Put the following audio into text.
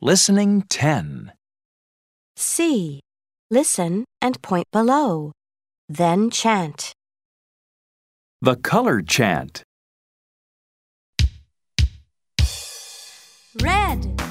Listening 10. C. Listen and point below. Then chant. The color chant. Red.